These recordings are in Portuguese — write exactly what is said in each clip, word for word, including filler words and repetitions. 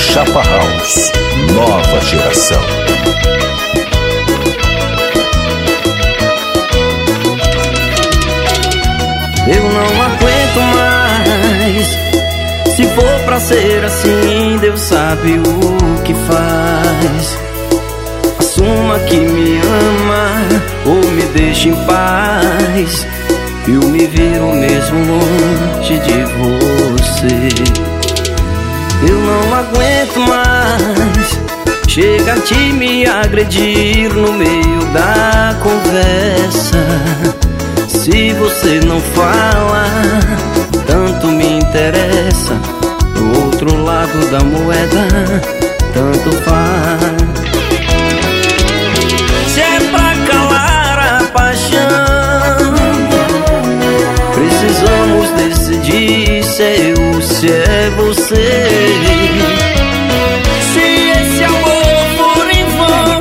Chapa House, nova geração. Eu não aguento mais. Se for pra ser assim, Deus sabe o que faz. Assuma que me ama ou me deixe em paz. Eu me viro mesmo longe de você. Eu não aguento mais. Chega de me agredir no meio da conversa. Se você não fala, tanto me interessa. Do outro lado da moeda, tanto faz. Se é pra calar a paixão, precisamos decidir se é eu ou se é você. Se esse amor for em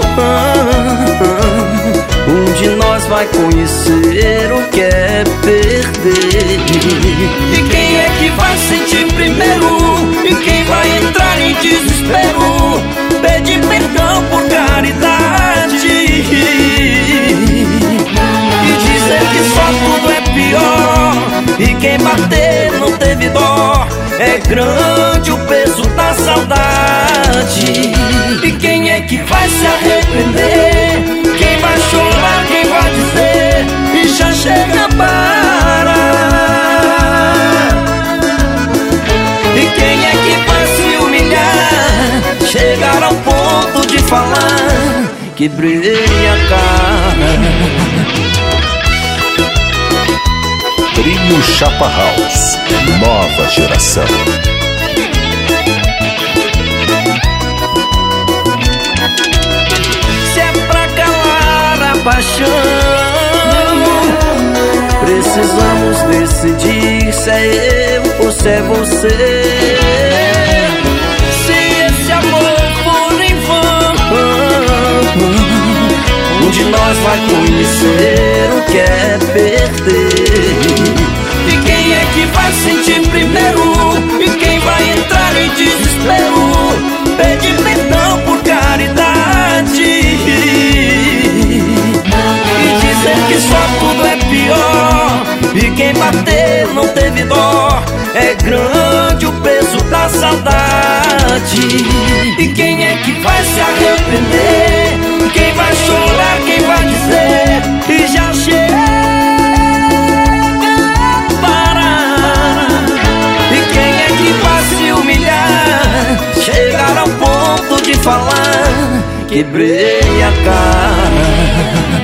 vão, um de nós vai conhecer o que é perder. E quem é que vai sentir primeiro? E quem vai entrar em desespero? Pedir perdão por caridade e dizer que só tudo é pior. E quem bater não teve dó. É grande o peso da saudade. E quem é que vai se arrepender? Quem vai chorar, quem vai dizer e já chega a parar? E quem é que vai se humilhar? Chegar ao ponto de falar que brilha a cara. Trio Chapa House, nova geração. Se é pra calar a paixão, precisamos decidir se é eu ou se é você. Se esse amor for em vão, um de nós vai conhecer o que é perder. E quem é que vai sentir primeiro? E quem vai entrar em desespero? Pedir perdão por caridade e dizer que só tudo é pior. E quem bater não teve dó. É grande o peso da saudade. E quem é que vai se arrepender? Quem vai chorar, quem vai dizer e já chega a parar? E quem é que vai se humilhar? Chegar ao ponto de falar que brilha a cara.